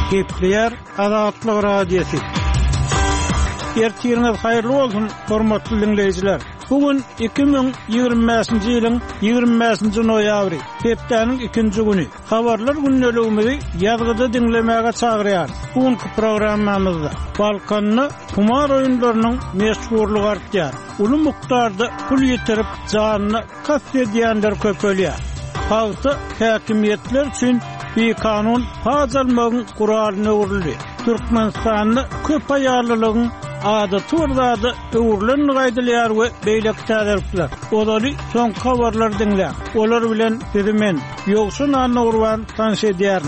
Gepler Azatlyk Radiosu. Ertiriniz hayırlı olsun, hormatly dinleyijiler. Bugün 2025-nji ýylyň 25-nji noýabry, hepdeniň 2-nji güni. Habarlar günnäligimizi ýazgyda dinlemäge çagyrýar. Bugünkü programmamyzda Balkanyny kumar oýunlarynyň meşhurlygy artýar. Uly mukdarda pul ýetirip janyny kastetýänler köpelýär. Halkda häkimiýetler üçin bir kanun hazırlamagyň guralyny urildi. Türkmenistanyň köp aýarlylygyň adaty urdadı öwürlen gaýdylýar we beýlek täderler. Olary soň habarlar dinle. Olar bilen men ýogsun anna urwan tanış edýärmi.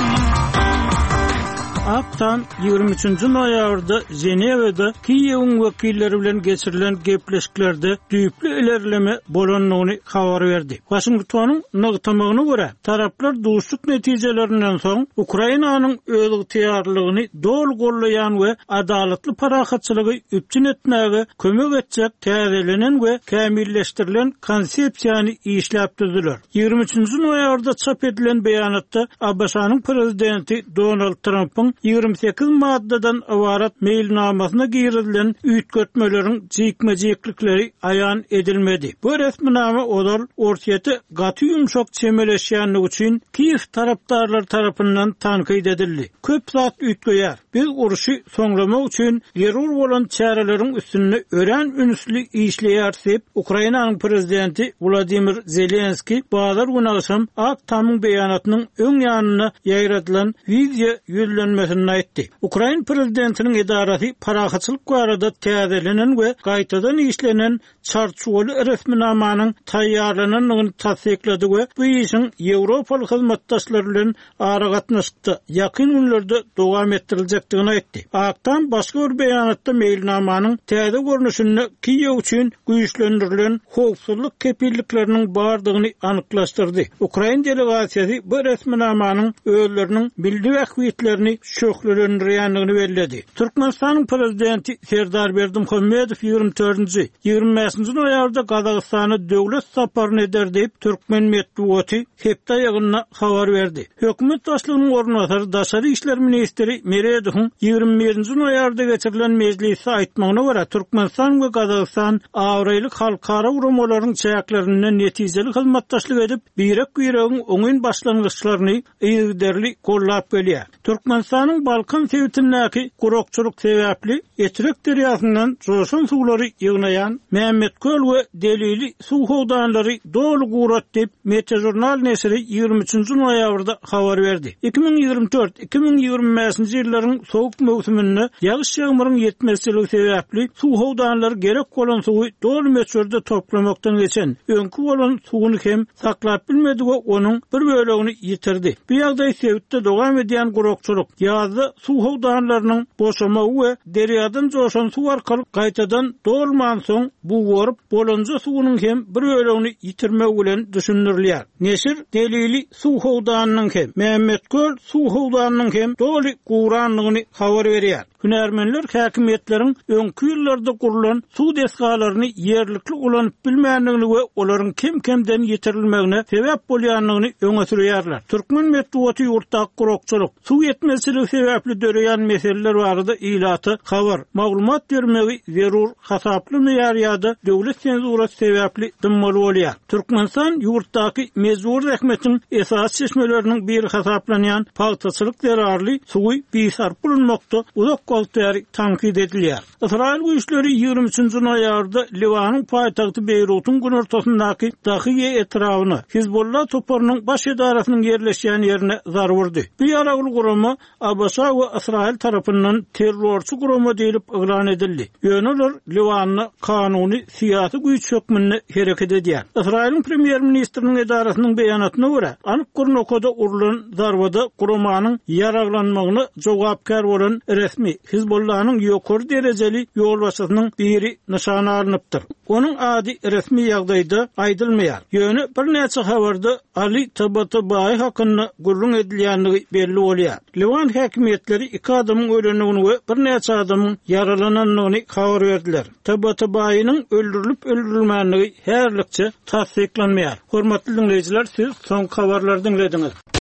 Aptan 23-nji noýabrda Ženewada Kiýewiň wekilleri bilen geçirilen gepleşiklerde düýpli ilerleme bolanyny habar berdi. Washingtonyň nygtamagyna görä, taraplar duşluk netijelerinden soň Ukrainanyň özlük täýärligini dol gollaýan we adalatly parahatçylygy üpçün etmäge kömek etjek täzelenen we kämilleşdirilen konsepsiýany işläp düzdiler. 23-nji noýabrda çap edilen beýanatda Abbaşanyň prezidenti Donald Trump'yň 28 maddadan ibaret mailnamasyna girilen üýtgetmeleriň jykma-jyklikleri aýan edilmedi. Bu resminama odal ortaýa gaty ýumşak çemeleşýänligi üçin Kiýew tarapdarlar tarapyndan tanqid edildi. Köp zat üýtgeýär. Biz uruşy soňlamak üçin zerur bolan çäreleriň üstünde ören ünsli işleýär, Ukrainanyň prezidenti Vladimir Zelenski bazar güni akşam Aktamyň beýanatynyň öň ýanyna ýaýradylan video ýüzlenmesini aýtdy. Ukraina prezidentiniň edarasy parahatçylyk barada täzelenen we gaýtadan işlenen çarçuwaly resminamanyň taýýarlanynyny tasdiklady we bu işin Ýewropaly hyzmatdaşlar bilen ara gatnaşykda ýakyn günlerde dowam etdirilejekdigini aýtdy. Aktam başga bir beýanatda mailnamanyň täze görnüşini Kiýew üçin güýçlendirilen howpsuzlyk kepillikleriniň bardygyny anyklaşdyrdy. Ukraina delegasiýasy bu resminamanyň özleriniň bildi wäkitlerini şöhretlendirýändigini bellädi. Türkmenistanyň prezidenti Serdar Berdimuhammedow 24-nji 25-nji noýabrda Gazagystana döwlet saparyny eder diýip Türkmen medeniýeti hepde ýygyna habar berdi. Hökümet başlygynyň ornatary Daşary işler ministri Meredow 21-nji noýabrda geçirilen meclise aýtmagyna görä Türkmenistan we Gazagistan awraýlyk halkara urumlaryň çäklerinden netijeli hyzmatdaşlyk edip birek-biregiň oňyn başlangyçlaryny ýygderli gollap gelýär. Türkmenistanyň Balkan sewitindäki gurokçuluk sebäpli Etrek derýasyndan joşun suwlary ýygnaýan Mehmet Göl we Delili suw howdanlary dolu gurat diýip Meteorjurnal nesri 23-nji noýabrda habar berdi. 2024-2025-nji ýyllaryň sowuk mewsüminde ýagyş ýağmuryň ýetmezçiligi sebäpli suw howdanlary gerek bolan suwy dolu meçherde toplamakdan geçen öňkü bolan suwuny hem saklap bilmedi we onuň bir bölegini ýitirdi. Bu ýagdaý sewitde dowam edýän gurokçuluk ýazda suw howdanlarynyň boşamagy we derýadan joşan suw arkaly gaýtadan dolman soň bu worup bolanja suwunyň hem bir bölegini ýitirmek bilen düşündirilýär. Neşir Delili suw howdanynyň hem Mehmet Göl suw howdanynyň hem doly guranlygyny habar berýär. Hünärmenler häkimiýetleriň öňkü ýyllarda kurulan suw desgalaryny ýerlikli ulanyp bilmänligini we olaryň kim-kimden ýetirilmegine sebäp bolýanlygyny öňe sürýärler. Türkmen medeniýeti ýurtdaky gurokçuluk, suw ýetmezçiligi sebäpli döreýän meseleler barada ilaty habar, maglumat bermegi zerur hasaply meýarýada döwlet senzurasy sebäpli dymmaly bolýar. Türkmenistan ýurtdaky mezur rahmetiň esas çeşmeleriniň biri hasaplanýan paýtaçylyk zerarly suwy biýsar bulunmakda uzak goltary tanqid edilýär. Israil güýçleri 23-nji noýabrda Liwanyň paýtagty Beýrutyň günortasyndaky Dahiýe etrawyny Hizbollah toplarynyň baş edarasynyň ýerleşýän ýerine zar wurdy. Bu ýaragly gurama Abasa we Israil tarapyndan terrorçy gurama diýilip elan edildi. Ýöneler Liwanyny kanuny syýasy güýç hökmünde hereket edýär. Israilň premier ministriniň edarasynyň beýanatyna görä, anyk gurnokada urulan zarbada guramanyň ýaraglanmagyna jogapkar bolan resmi Hizbollah'nın ýokary derejeli ýolbaşçysynyň biri nişana alınıpdyr. Onuň ady resmi ýagdaýda aýdylmaýar. Ýöne bir näçe habarda Ali Tabatabaý hakyna gurrun edilýänligi belli bolýar. Liwan häkimiýetleri 2 adamyň ölenigini we bir näçe adamyň yaralananyny habar berdiler. Tabatabaýynyň öldürilip-öldürilmänligi herlikçe tasdiklanmaýar. Hormatly dinleýijiler, siz soň habarlary dinlediňiz.